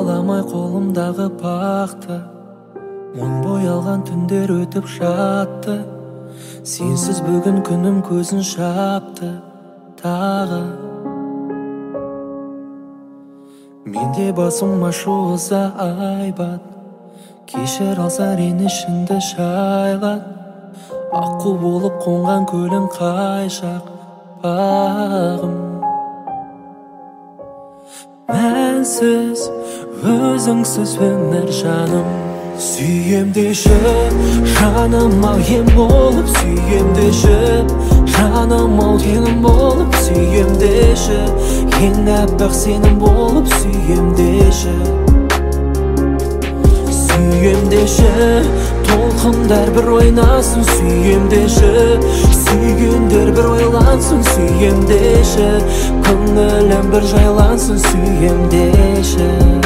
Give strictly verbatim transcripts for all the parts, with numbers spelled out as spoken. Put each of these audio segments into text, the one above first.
аламай қолымдағы бақты. Мұң боялған түндер өтіп жатты. Сенсіз бүгін күнім көзін шапты тағы. Менде басым ашу ыза айбат. Кешір алса ренішіңді шайлат. Аққу болып қонған көлің қайшақ бағым. Мәнсіз өзіңсіз өмір жаным. Сүйем деші жаным ау ем болып. Сүйем деші жаным ау теңім болып. Сүйем деші ең әппақ сенім болып. Сүйем деші Сүйем деші толқындар бір ойнасын. Сүйем деші сүйгендер бір ойлансын. Сүйем деші көңілім бір жайлансын. Сүйем деші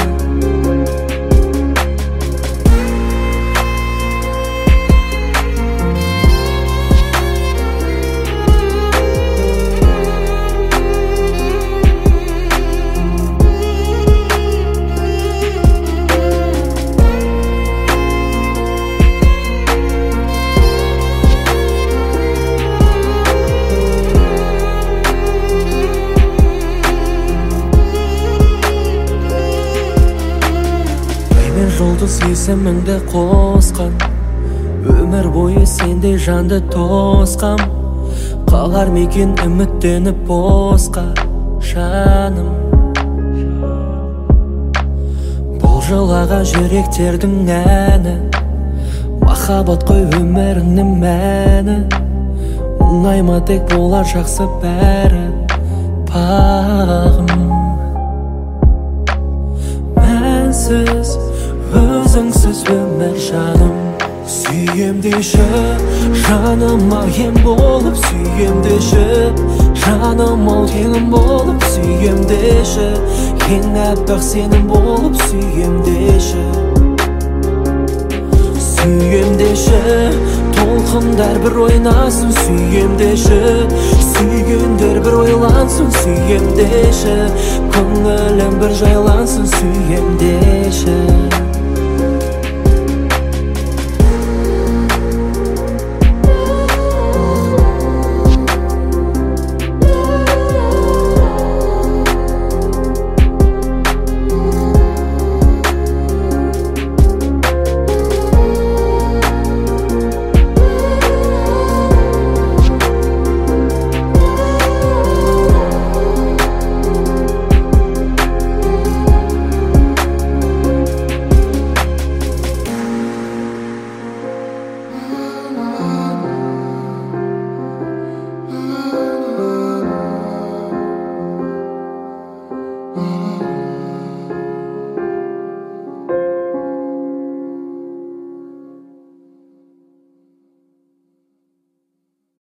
жұлдыз есіміңді қосқан. Өмір бойы сендей жанды тосқам. Қалар мекен үміттеніп босқа жаным. Бұл жылаған жүректердің әні. Махаббат қой өміріңнің мәні. Мұңайма тек болар жақсы бәрі бағым. Мәнсіз өзіңсіз өмір жаным. Сүйем деші жаным ау ем болып. Сүйем деші жаным ау теңім болып. Сүйем деші ең әппақ сенім болып. Сүйем деші Сүйем деші толқындар бір ойнасын. Сүйем деші сүйгендер бір ойлансын. Сүйем деші көңілім бір жайлансын. Сүйем деші Mm-hmm.